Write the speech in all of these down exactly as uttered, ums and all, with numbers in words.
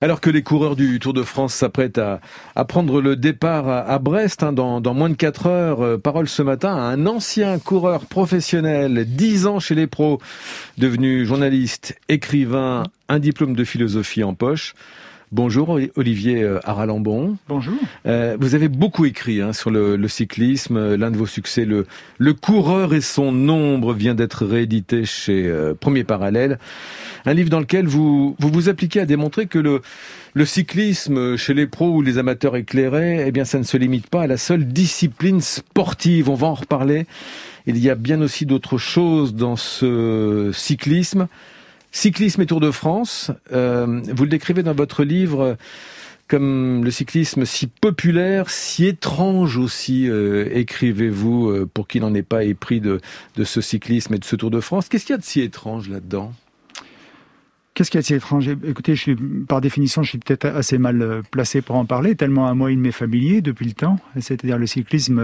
Alors que les coureurs du Tour de France s'apprêtent à, à prendre le départ à, à Brest hein, dans, dans moins de quatre heures, euh, parole ce matin à un ancien coureur professionnel, dix ans chez les pros, devenu journaliste, écrivain, un diplôme de philosophie en poche. Bonjour Olivier Haralambon. Bonjour. Euh, vous avez beaucoup écrit hein, sur le, le cyclisme. L'un de vos succès, le, le coureur et son nombre, vient d'être réédité chez euh, Premier Parallèle. Un livre dans lequel vous vous, vous appliquez à démontrer que le, le cyclisme chez les pros ou les amateurs éclairés, eh bien, ça ne se limite pas à la seule discipline sportive. On va en reparler. Il y a bien aussi d'autres choses dans ce cyclisme. Cyclisme et Tour de France, euh, vous le décrivez dans votre livre comme le cyclisme si populaire, si étrange aussi, euh, écrivez-vous, euh, pour qui n'en est pas épris de, de ce cyclisme et de ce Tour de France. Qu'est-ce qu'il y a de si étrange là-dedans ? Qu'est-ce qu'il y a de si étrange ? Écoutez, je suis, par définition, je suis peut-être assez mal placé pour en parler, tellement à moi il m'est familier depuis le temps, c'est-à-dire le cyclisme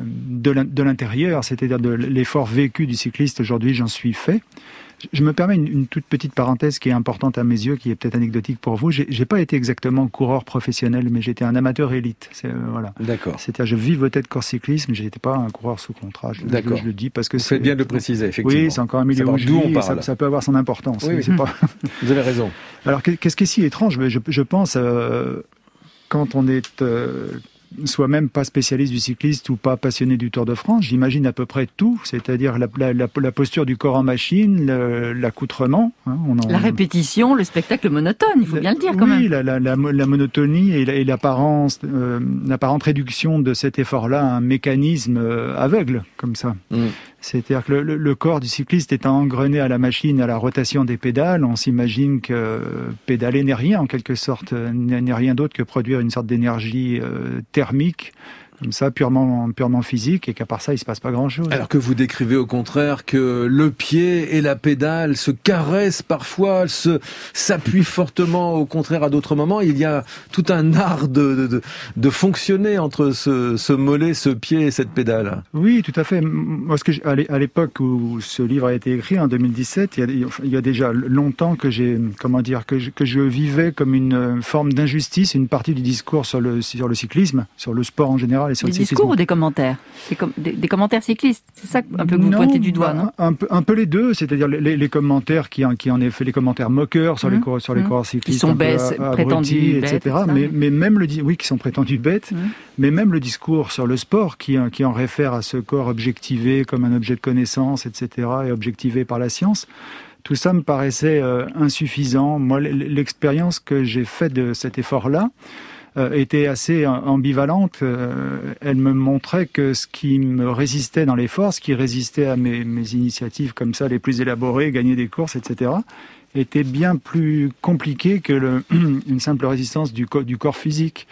de l'intérieur, c'est-à-dire de l'effort vécu du cycliste. Aujourd'hui, j'en suis fait. Je me permets une, une toute petite parenthèse qui est importante à mes yeux, qui est peut-être anecdotique pour vous. J'ai, j'ai pas été exactement coureur professionnel, mais j'étais un amateur élite. C'est, euh, voilà. D'accord. C'est-à-dire, je vivotais de course cyclisme, j'étais pas un coureur sous contrat. Je, D'accord. Je, je le dis parce que vous c'est faites bien de le préciser, effectivement. Oui, c'est encore un milieu où je vis, ça, ça peut avoir son importance. Oui, oui. C'est pas... Vous avez raison. Alors, qu'est-ce qui est si étrange ? Je, je pense euh, quand on est euh, soi-même pas spécialiste du cycliste ou pas passionné du Tour de France, j'imagine à peu près tout, c'est-à-dire la, la, la, la posture du corps en machine, le, l'accoutrement. Hein, on en... La répétition, le spectacle monotone, il faut la, bien le dire quand oui, même. Oui, la, la, la, la monotonie et, la, et l'apparence, euh, l'apparente réduction de cet effort-là à un mécanisme euh, aveugle, comme ça. Mm. C'est-à-dire que le, le corps du cycliste étant engrené à la machine, à la rotation des pédales, on s'imagine que pédaler n'est rien en quelque sorte, n'est rien d'autre que produire une sorte d'énergie euh, thermique, comme ça, purement, purement physique, et qu'à part ça, il se passe pas grand-chose. Alors que vous décrivez au contraire que le pied et la pédale se caressent parfois, se, s'appuient fortement au contraire à d'autres moments. Il y a tout un art de, de, de fonctionner entre ce, ce mollet, ce pied et cette pédale. Oui, tout à fait. Moi, ce que à l'époque où ce livre a été écrit, en deux mille dix-sept, il y a, il y a déjà longtemps que j'ai, comment dire, que je, que je vivais comme une forme d'injustice, une partie du discours sur le, sur le cyclisme, sur le sport en général. Des discours ou des commentaires des, com- des, des commentaires cyclistes, c'est ça un peu que vous non, pointez du doigt, non un peu, un peu les deux, c'est-à-dire les, les commentaires qui, qui en effet, les commentaires moqueurs sur mmh. les coureurs, sur les mmh. coureurs cyclistes, qui sont bêtes, prétendus et bêtes, cetera. Mais, mais même le, oui, qui sont prétendus bêtes, mmh. mais même le discours sur le sport qui, qui en réfère à ce corps objectivé comme un objet de connaissance, et cetera, et objectivé par la science. Tout ça me paraissait euh, insuffisant. Moi, l'expérience que j'ai faite de cet effort-là Euh, était assez ambivalente. Euh, elle me montrait que ce qui me résistait dans l'effort, ce qui résistait à mes, mes initiatives comme ça, les plus élaborées, gagner des courses, et cetera, était bien plus compliqué que le, une simple résistance du, co- du corps physique.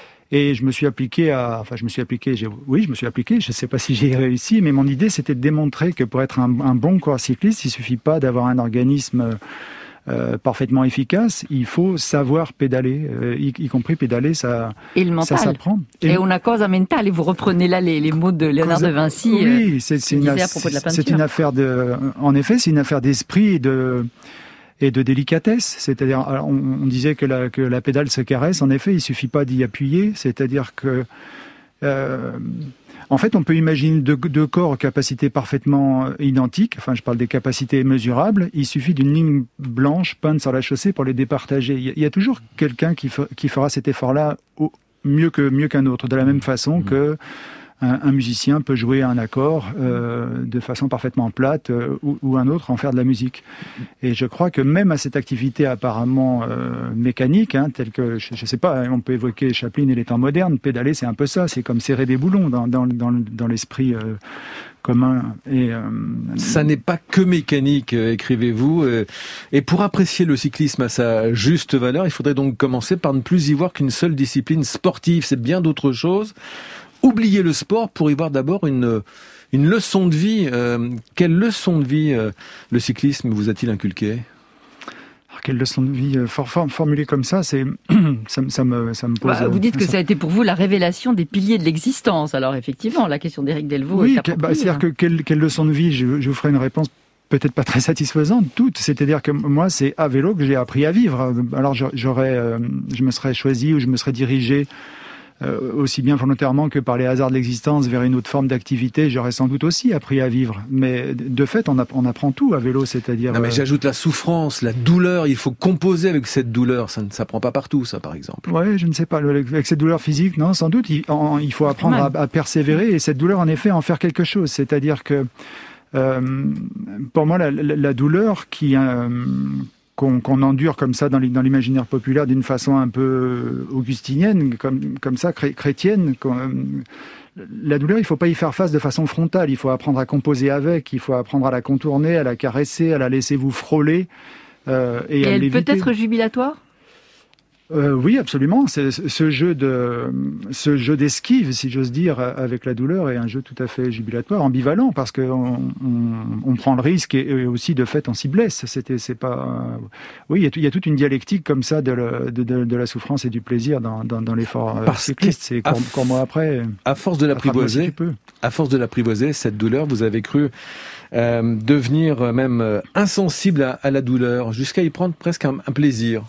Et je me suis appliqué à, enfin je me suis appliqué, j'ai, oui je me suis appliqué, je ne sais pas si j'ai réussi, mais mon idée c'était de démontrer que pour être un, un bon coureur cycliste, il ne suffit pas d'avoir un organisme Euh, parfaitement efficace, il faut savoir pédaler, euh, y, y compris pédaler, ça, et le mental. Ça s'apprend. Et, et una cosa mentale, et vous reprenez là les, les mots de Léonard cosa, de Vinci, oui, c'est, c'est, une, à propos de la peinture. C'est une affaire de, en effet, c'est une affaire d'esprit et de, et de délicatesse. C'est-à-dire, on, on disait que la, que la pédale se caresse, en effet, il suffit pas d'y appuyer, c'est-à-dire que euh, en fait, on peut imaginer deux, deux corps aux capacités parfaitement identiques. Enfin, je parle des capacités mesurables. Il suffit d'une ligne blanche peinte sur la chaussée pour les départager. Il y a toujours quelqu'un qui, f- qui fera cet effort-là au, mieux que mieux qu'un autre, de la même façon que un, un musicien peut jouer un accord euh, de façon parfaitement plate euh, ou, ou un autre en faire de la musique. Et je crois que même à cette activité apparemment euh, mécanique, hein, telle que, je, je sais pas, on peut évoquer Chaplin et les temps modernes, pédaler c'est un peu ça, c'est comme serrer des boulons dans, dans, dans, dans l'esprit euh, commun. Et, euh, ça n'est pas que mécanique, euh, écrivez-vous. Euh, et pour apprécier le cyclisme à sa juste valeur, il faudrait donc commencer par ne plus y voir qu'une seule discipline sportive. C'est bien d'autres choses. Oubliez le sport pour y voir d'abord une, une leçon de vie. Euh, quelle leçon de vie euh, le cyclisme vous a-t-il inculqué ? Alors, quelle leçon de vie euh, for, for, formulée comme ça, c'est ça, ça me ça me pose. Bah, vous dites euh, que ça... ça a été pour vous la révélation des piliers de l'existence. Alors effectivement, la question d'Éric Delvaux oui, est appropriée. bah, c'est-à-dire que quelle, quelle leçon de vie, je, je vous ferai une réponse peut-être pas très satisfaisantes, toutes. C'est-à-dire que moi, c'est à vélo que j'ai appris à vivre. Alors, j'aurais, euh, je me serais choisi ou je me serais dirigé euh, aussi bien volontairement que par les hasards de l'existence vers une autre forme d'activité. J'aurais sans doute aussi appris à vivre. Mais de fait, on, app- on apprend tout à vélo, c'est-à-dire... Non, mais euh, j'ajoute la souffrance, la douleur. Il faut composer avec cette douleur. Ça ne s'apprend pas partout, ça, par exemple. Ouais, je ne sais pas. Avec cette douleur physique, non, sans doute, il, en, il faut apprendre à, à persévérer et cette douleur, en effet, en faire quelque chose. C'est-à-dire que, euh, pour moi, la, la, la douleur qui, euh, qu'on, qu'on endure comme ça dans l'imaginaire populaire d'une façon un peu augustinienne, comme, comme ça, cré, chrétienne, la douleur, il ne faut pas y faire face de façon frontale. Il faut apprendre à composer avec, il faut apprendre à la contourner, à la caresser, à la laisser vous frôler. Euh, et et à elle l'éviter. peut être jubilatoire ? Euh, oui, absolument. C'est, ce jeu de, ce jeu d'esquive, si j'ose dire, avec la douleur, est un jeu tout à fait jubilatoire, ambivalent, parce qu'on on, on prend le risque et, et aussi de fait on s'y blesse. C'était, c'est pas. Oui, il y, a, il y a toute une dialectique comme ça de, le, de, de, de la souffrance et du plaisir dans, dans, dans l'effort parce cycliste. C'est comme f... moi après. À force de l'apprivoiser, si à force de l'apprivoiser, cette douleur, vous avez cru euh, devenir même insensible à, à la douleur, jusqu'à y prendre presque un, un plaisir.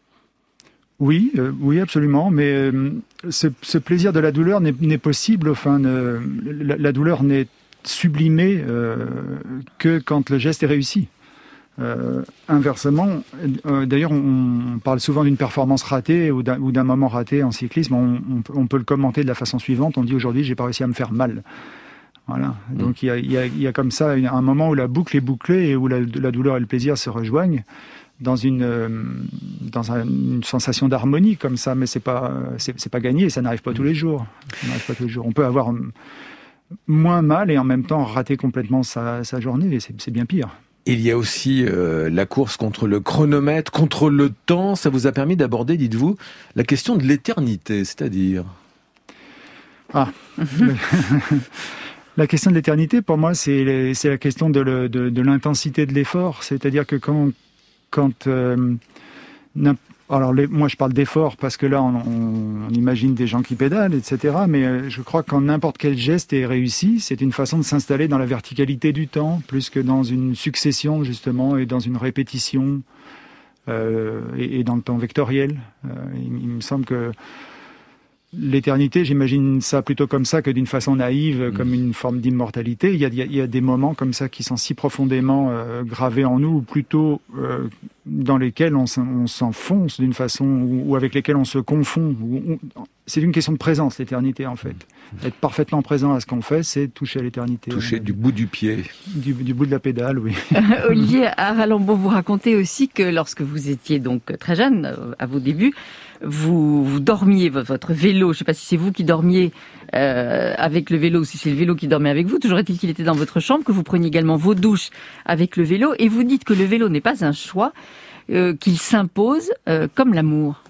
Oui, euh, oui, absolument. Mais euh, ce, ce plaisir de la douleur n'est, n'est possible. Enfin, ne, la, la douleur n'est sublimée euh, que quand le geste est réussi. Euh, inversement, euh, d'ailleurs, on, on parle souvent d'une performance ratée ou d'un, ou d'un moment raté en cyclisme. On, on, on peut le commenter de la façon suivante. On dit aujourd'hui, j'ai pas réussi à me faire mal. Voilà. Donc il y a, il y a, il y a comme ça un moment où la boucle est bouclée et où la, la douleur et le plaisir se rejoignent dans une euh, dans un, une sensation d'harmonie comme ça, mais c'est pas c'est, c'est pas gagné, ça n'arrive pas tous les jours. Ça n'arrive pas tous les jours. On peut avoir moins mal et en même temps rater complètement sa, sa journée, et c'est, c'est bien pire. Il y a aussi euh, la course contre le chronomètre, contre le temps. Ça vous a permis d'aborder, dites-vous, la question de l'éternité, c'est-à-dire ah. La question de l'éternité, pour moi, c'est, c'est la question de, le, de, de l'intensité de l'effort. C'est-à-dire que quand Quand, euh, alors les, moi je parle d'effort parce que là on, on, on imagine des gens qui pédalent, et cetera. Mais euh, je crois que quand n'importe quel geste est réussi, c'est une façon de s'installer dans la verticalité du temps, plus que dans une succession justement et dans une répétition euh, et, et dans le temps vectoriel. Euh, il, il me semble que l'éternité, j'imagine ça plutôt comme ça que d'une façon naïve, mmh. comme une forme d'immortalité. Il y a, il y a des moments comme ça qui sont si profondément euh, gravés en nous, ou plutôt euh, dans lesquels on, on s'enfonce d'une façon, ou, ou avec lesquels on se confond. Ou, ou, c'est une question de présence, l'éternité, en fait. Mmh. Être parfaitement présent à ce qu'on fait, c'est toucher à l'éternité. Toucher du bout du pied. Du, du bout de la pédale, oui. Olivier Aralambo, vous racontez aussi que lorsque vous étiez donc très jeune, à vos débuts, Vous, vous dormiez, votre vélo, je ne sais pas si c'est vous qui dormiez euh, avec le vélo ou si c'est le vélo qui dormait avec vous, toujours est-il qu'il était dans votre chambre, que vous preniez également vos douches avec le vélo, et vous dites que le vélo n'est pas un choix, euh, qu'il s'impose euh, comme l'amour.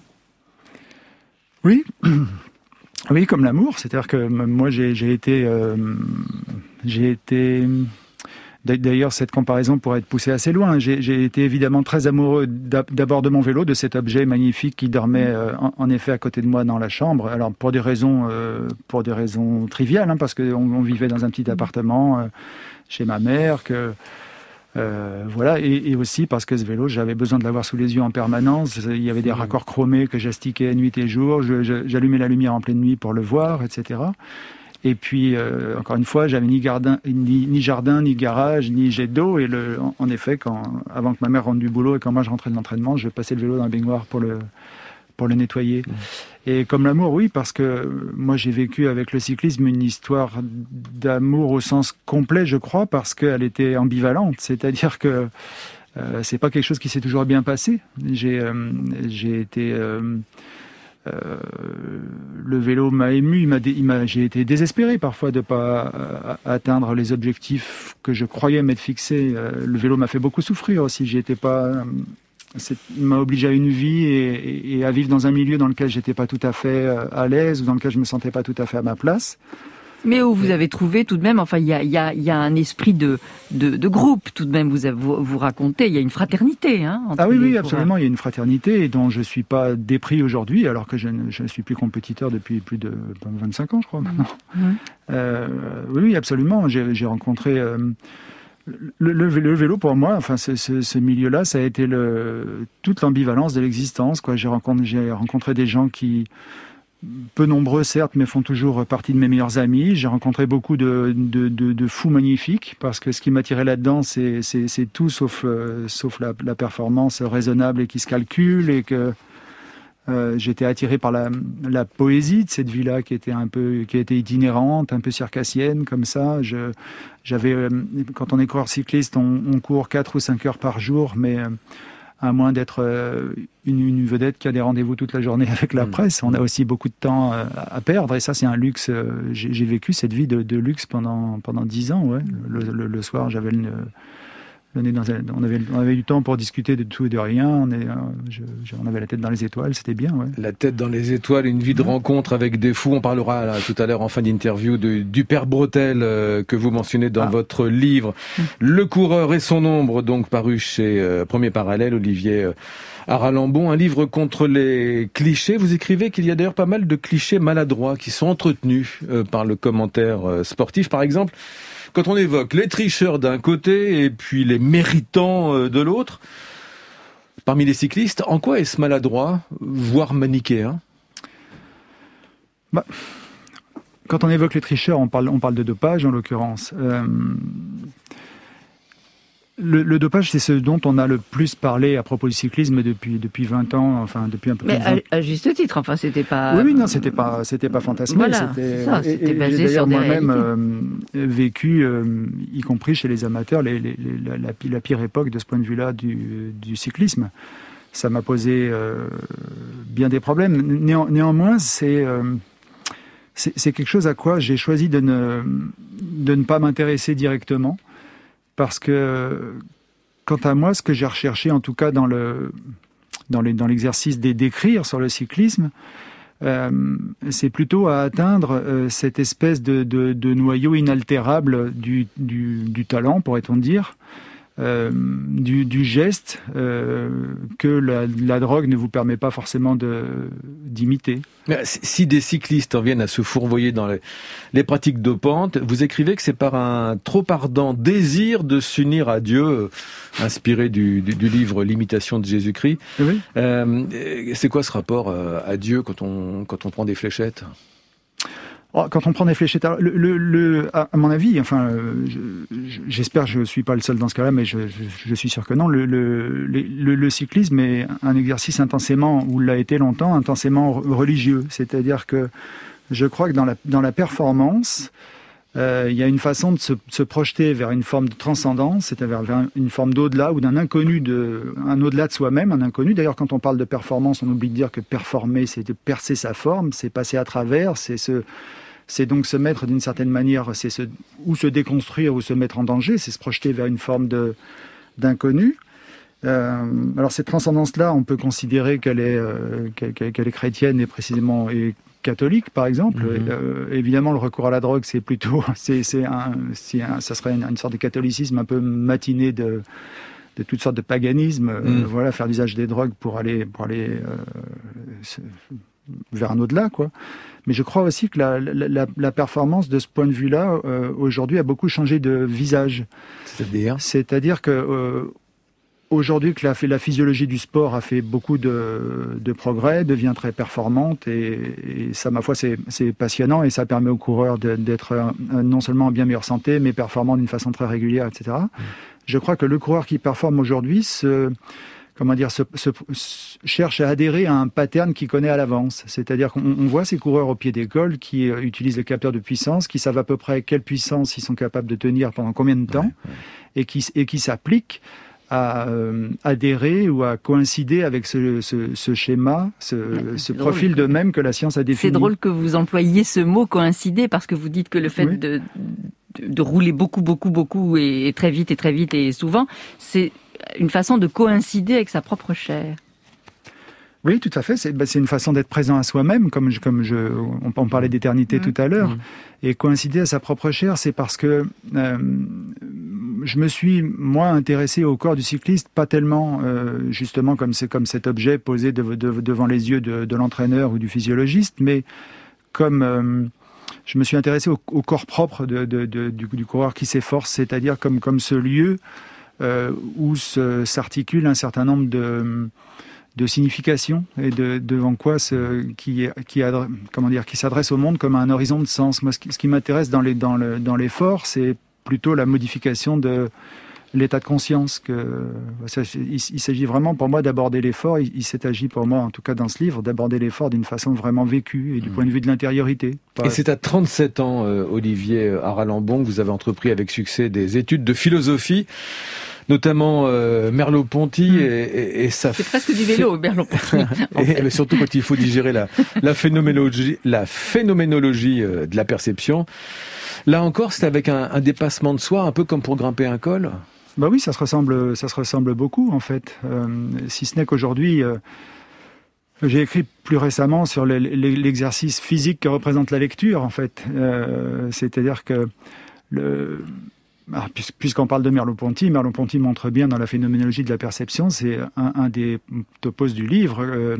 Oui, oui, comme l'amour, c'est-à-dire que moi j'ai, j'ai été... Euh, j'ai été... D'ailleurs, cette comparaison pourrait être poussée assez loin. J'ai, j'ai été évidemment très amoureux d'abord de mon vélo, de cet objet magnifique qui dormait euh, en, en effet à côté de moi dans la chambre. Alors pour des raisons, euh, pour des raisons triviales, hein, parce qu'on on vivait dans un petit appartement euh, chez ma mère, que euh, voilà, et, et aussi parce que ce vélo, j'avais besoin de l'avoir sous les yeux en permanence. Il y avait des raccords chromés que j'astiquais nuit et jour. Je, je, j'allumais la lumière en pleine nuit pour le voir, et cetera. Et puis, euh, encore une fois, j'avais ni, gardin, ni, ni jardin, ni garage, ni jet d'eau. Et le, en, en effet, quand, avant que ma mère rentre du boulot et quand moi je rentrais de l'entraînement, je passais le vélo dans la baignoire pour le, pour le nettoyer. Mmh. Et comme l'amour, oui, parce que moi j'ai vécu avec le cyclisme une histoire d'amour au sens complet, je crois, parce qu'elle était ambivalente. C'est-à-dire que euh, c'est pas quelque chose qui s'est toujours bien passé. J'ai, euh, j'ai été... Euh, Euh, le vélo m'a ému, il m'a, il m'a, j'ai été désespéré parfois de ne pas euh, atteindre les objectifs que je croyais m'être fixés. Euh, le vélo m'a fait beaucoup souffrir aussi. J'étais pas, euh, c'est, il m'a obligé à une vie et, et, et à vivre dans un milieu dans lequel j'étais pas tout à fait euh, à l'aise ou dans lequel je me sentais pas tout à fait à ma place. Mais où vous avez trouvé tout de même, enfin, il y a, il y a, il y a un esprit de, de, de groupe tout de même. Vous, vous, vous racontez, il y a une fraternité, hein. Ah oui, oui, absolument. Il y a une fraternité dont je suis pas dépris aujourd'hui, alors que je ne je suis plus compétiteur depuis plus de vingt-cinq ans, je crois, maintenant. Mmh. Euh, oui, oui, absolument. J'ai, j'ai rencontré euh, Le, le, le vélo, pour moi, enfin, ce, ce, ce milieu-là, ça a été le, toute l'ambivalence de l'existence, quoi. J'ai rencontré, j'ai rencontré des gens qui, peu nombreux certes, mais font toujours partie de mes meilleurs amis. J'ai rencontré beaucoup de, de, de, de fous magnifiques, parce que ce qui m'attirait là-dedans, c'est, c'est, c'est tout sauf, euh, sauf la, la performance raisonnable et qui se calcule, et que euh, j'étais attiré par la, la poésie de cette vie-là, qui était un peu, qui était itinérante, un peu circassienne, comme ça. Je, j'avais, euh, quand on est coureur cycliste, on, on court quatre ou cinq heures par jour, mais euh, à moins d'être euh, une, une vedette qui a des rendez-vous toute la journée avec la presse, on a aussi beaucoup de temps euh, à perdre, et ça c'est un luxe. Euh, j'ai, j'ai vécu cette vie de, de luxe pendant pendant dix ans. Ouais. Le, le, le soir, j'avais le, le nez dans un, on avait on avait du temps pour discuter de tout et de rien. On est, euh, je, je, on avait la tête dans les étoiles, c'était bien. Ouais. La tête dans les étoiles, une vie de ouais. rencontre avec des fous. On parlera là, tout à l'heure en fin d'interview de, du Père Bretel euh, que vous mentionnez dans ah. votre livre, Le coureur et son ombre, donc paru chez euh, Premier Parallèle, Olivier euh, Aralambon, un livre contre les clichés. Vous écrivez qu'il y a d'ailleurs pas mal de clichés maladroits qui sont entretenus euh, par le commentaire euh, sportif. Par exemple, quand on évoque les tricheurs d'un côté et puis les méritants euh, de l'autre, parmi les cyclistes, en quoi est-ce maladroit, voire manichéen ? Bah, quand on évoque les tricheurs, on parle, on parle de dopage en l'occurrence. Euh, Le, le dopage, c'est ce dont on a le plus parlé à propos du cyclisme depuis depuis vingt ans, enfin depuis un peu plus de vingt ans. Mais à, à juste titre, enfin c'était pas. Oui, oui, non, c'était pas c'était pas fantasmé. Voilà, c'était, ça, c'était et, basé et sur des moi-même réalités. Euh, vécu, euh, y compris chez les amateurs, les, les, les, la, la, la pire époque de ce point de vue-là du, du cyclisme. Ça m'a posé euh, bien des problèmes. Néan, néanmoins, c'est euh, c'est, c'est quelque chose à quoi j'ai choisi de ne de ne pas m'intéresser directement. Parce que, quant à moi, ce que j'ai recherché, en tout cas dans, le, dans, les, dans l'exercice des, d'écrire sur le cyclisme, euh, c'est plutôt à atteindre euh, cette espèce de, de, de noyau inaltérable du, du, du talent, pourrait-on dire, euh, du, du geste euh, que la, la drogue ne vous permet pas forcément de, d'imiter. Si des cyclistes en viennent à se fourvoyer dans les, les pratiques dopantes, vous écrivez que c'est par un trop ardent désir de s'unir à Dieu, inspiré du, du, du livre L'imitation de Jésus-Christ. Oui. Euh, c'est quoi ce rapport à Dieu quand on, quand on prend des fléchettes ? Oh, quand on prend des fléchettes, le, le, le, à mon avis, enfin, je, j'espère que je ne suis pas le seul dans ce cas-là, mais je, je, je suis sûr que non. Le, le, le, le cyclisme est un exercice intensément, ou l'a été longtemps, intensément religieux. C'est-à-dire que je crois que dans la, dans la performance, euh, il y a une façon de se, se projeter vers une forme de transcendance, c'est-à-dire vers une forme d'au-delà ou d'un inconnu, de, un au-delà de soi-même, un inconnu. D'ailleurs, quand on parle de performance, on oublie de dire que performer, c'est de percer sa forme, c'est passer à travers, c'est se... C'est donc se mettre d'une certaine manière, c'est se, ou se déconstruire ou se mettre en danger, c'est se projeter vers une forme de, d'inconnu. Euh, alors cette transcendance-là, on peut considérer qu'elle est, euh, qu'elle, qu'elle est chrétienne et précisément et catholique, par exemple. Mmh. Euh, évidemment, le recours à la drogue, c'est plutôt, c'est, c'est un, c'est un, ça serait une, une sorte de catholicisme un peu matiné de, de toutes sortes de paganisme. Mmh. Euh, voilà, faire l'usage des drogues pour aller, pour aller euh, se, vers un au-delà, quoi. Mais je crois aussi que la, la, la performance de ce point de vue-là, euh, aujourd'hui, a beaucoup changé de visage. C'est-à-dire C'est-à-dire que euh, aujourd'hui, que la, la physiologie du sport a fait beaucoup de, de progrès, devient très performante, et, et ça, ma foi, c'est, c'est passionnant, et ça permet aux coureurs de, d'être euh, non seulement en bien meilleure santé, mais performant d'une façon très régulière, et cetera. Mmh. Je crois que le coureur qui performe aujourd'hui se... comment dire, se, se, se, cherche à adhérer à un pattern qu'il connaît à l'avance. C'est-à-dire qu'on on voit ces coureurs au pied d'école qui euh, utilisent les capteurs de puissance, qui savent à peu près quelle puissance ils sont capables de tenir pendant combien de temps, ouais, ouais. et qui, et qui s'appliquent à euh, adhérer ou à coïncider avec ce, ce, ce schéma, ce, ouais, ce profil de même que la science a défini. C'est drôle que vous employiez ce mot coïncider, parce que vous dites que le fait oui. de, de, de rouler beaucoup, beaucoup, beaucoup, et, et très vite, et très vite, et souvent, c'est une façon de coïncider avec sa propre chair. Oui, tout à fait. C'est, bah, c'est une façon d'être présent à soi-même, comme je, comme je, on, on parlait d'éternité mmh. tout à l'heure. Mmh. Et coïncider à sa propre chair, c'est parce que euh, je me suis, moi, intéressé au corps du cycliste, pas tellement, euh, justement, comme, c'est, comme cet objet posé de, de, devant les yeux de, de l'entraîneur ou du physiologiste, mais comme... Euh, je me suis intéressé au, au corps propre de, de, de, du, du coureur qui s'efforce, c'est-à-dire comme, comme ce lieu euh, où se, s'articule un certain nombre de, de significations et de, devant quoi ce, qui, qui, adre, comment dire, qui s'adresse au monde comme à un horizon de sens. Moi, ce qui, ce qui m'intéresse dans, les, dans, le, dans l'effort, c'est plutôt la modification de l'état de conscience. Que, ça, il, il s'agit vraiment pour moi d'aborder l'effort, il, il s'est agi pour moi, en tout cas dans ce livre, d'aborder l'effort d'une façon vraiment vécue et du mmh. point de vue de l'intériorité. Pas... Et c'est à trente-sept ans, euh, Olivier Haralambon, que vous avez entrepris avec succès des études de philosophie, notamment euh, Merleau-Ponty mmh. et, et, et ça. C'est presque du vélo, Merleau-Ponty. et, et surtout quand il faut digérer la, la phénoménologie, la phénoménologie euh, de la perception. Là encore, c'est avec un, un dépassement de soi, un peu comme pour grimper un col. Bah oui, ça se ressemble, ça se ressemble beaucoup en fait. Euh, si ce n'est qu'aujourd'hui, euh, j'ai écrit plus récemment sur le, l'exercice physique que représente la lecture en fait. Euh, c'est-à-dire que le, ah, puisqu'on parle de Merleau-Ponty, Merleau-Ponty montre bien dans la phénoménologie de la perception, c'est un, un des topos du livre. Euh,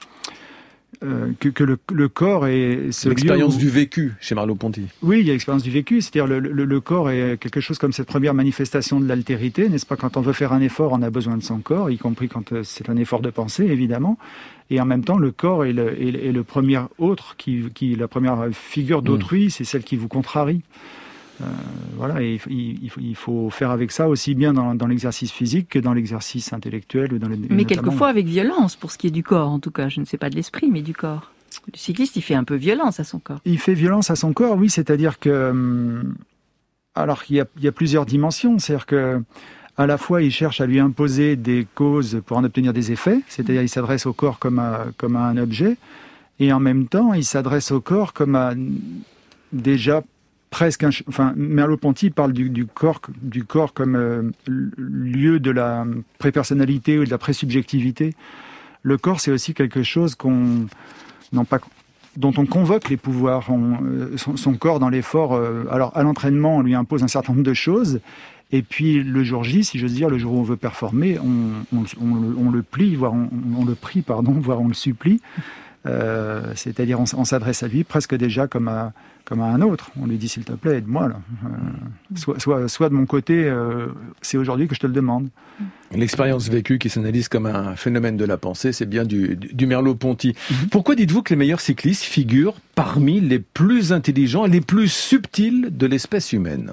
Euh, que, que le, le corps est ce l'expérience où... du vécu chez Merleau-Ponty. Oui, il y a l'expérience du vécu, c'est-à-dire le, le, le corps est quelque chose comme cette première manifestation de l'altérité, n'est-ce pas? Quand on veut faire un effort, on a besoin de son corps, y compris quand c'est un effort de pensée, évidemment. Et en même temps, le corps est le, est, est le premier autre, qui, qui la première figure d'autrui, mmh. c'est celle qui vous contrarie. Euh, voilà, et il, il, il faut faire avec ça aussi bien dans, dans l'exercice physique que dans l'exercice intellectuel. Ou dans les, mais quelquefois avec violence, pour ce qui est du corps en tout cas. Je ne sais pas de l'esprit, mais du corps. Le cycliste, il fait un peu violence à son corps. Il fait violence à son corps, oui, c'est-à-dire que... Alors, il y a, il y a plusieurs dimensions, c'est-à-dire que à la fois, il cherche à lui imposer des causes pour en obtenir des effets, c'est-à-dire il s'adresse au corps comme à, comme à un objet, et en même temps, il s'adresse au corps comme à déjà... presque un, enfin, Merleau-Ponty parle du, du, corps, du corps comme euh, lieu de la prépersonnalité ou de la présubjectivité. Le corps, c'est aussi quelque chose qu'on, non pas, dont on convoque les pouvoirs. On, euh, son, son corps dans l'effort, euh, alors à l'entraînement, on lui impose un certain nombre de choses. Et puis le jour J, si j'ose dire, le jour où on veut performer, on, on, on, on le plie, voire on, on le prie, pardon, voire on le supplie. Euh, c'est-à-dire on, on s'adresse à lui presque déjà comme à, comme à un autre. On lui dit s'il te plaît, aide-moi là. Euh, soit, soit, soit de mon côté, euh, c'est aujourd'hui que je te le demande. L'expérience vécue qui s'analyse comme un phénomène de la pensée, c'est bien du, du, du Merleau-Ponty. Mm-hmm. Pourquoi dites-vous que les meilleurs cyclistes figurent parmi les plus intelligents et les plus subtils de l'espèce humaine?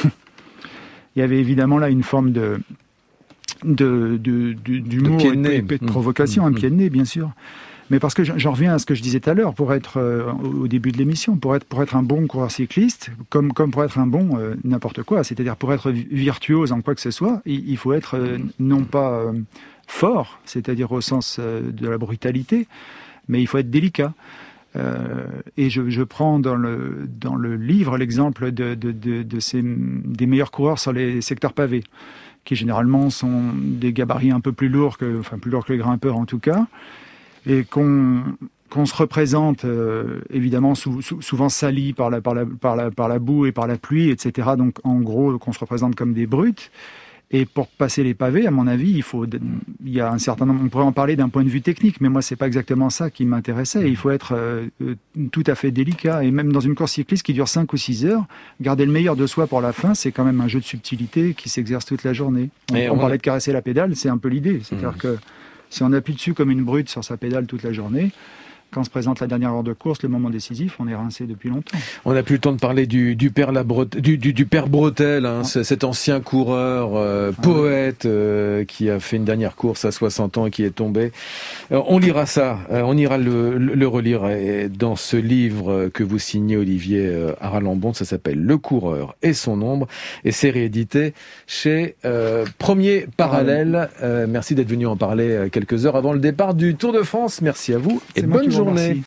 Il y avait évidemment là une forme de, de, de, de, d'humour de et de, et de provocation, mmh. un pied de nez bien sûr. Mais parce que j'en reviens à ce que je disais tout à l'heure, pour être euh, au début de l'émission, pour être pour être un bon coureur cycliste, comme comme pour être un bon euh, n'importe quoi, c'est-à-dire pour être virtuose en quoi que ce soit, il, il faut être euh, non pas euh, fort, c'est-à-dire au sens euh, de la brutalité, mais il faut être délicat. Euh, et je, je prends dans le dans le livre l'exemple de de de, de ces des meilleurs coureurs sur les secteurs pavés, qui généralement sont des gabarits un peu plus lourds que enfin plus lourds que les grimpeurs en tout cas. Et qu'on, qu'on se représente euh, évidemment sou, sou, souvent sali par la, par, la, par, la, par la boue et par la pluie, et cetera. Donc en gros, qu'on se représente comme des brutes. Et pour passer les pavés, à mon avis, il faut, il y a un certain nombre, on pourrait en parler d'un point de vue technique, mais moi c'est pas exactement ça qui m'intéressait. Il faut être euh, tout à fait délicat. Et même dans une course cycliste qui dure cinq ou six heures, garder le meilleur de soi pour la fin, c'est quand même un jeu de subtilité qui s'exerce toute la journée. On, on, on parlait a... de caresser la pédale, c'est un peu l'idée. C'est-à-dire mmh. que si on appuie dessus comme une brute sur sa pédale toute la journée, quand se présente la dernière heure de course, le moment décisif, on est rincé depuis longtemps. On n'a plus le temps de parler du, du, père, Labrote, du, du, du père Bretel, hein, ah. cet ancien coureur, euh, ah, poète, euh, qui a fait une dernière course à soixante ans et qui est tombé. Euh, on lira ça, euh, on ira le, le, le relire et dans ce livre que vous signez, Olivier euh, Haralambon, ça s'appelle Le coureur et son ombre, et c'est réédité chez euh, Premier Parallèle. Euh, merci d'être venu en parler quelques heures avant le départ du Tour de France. Merci à vous et bonne journée. Merci.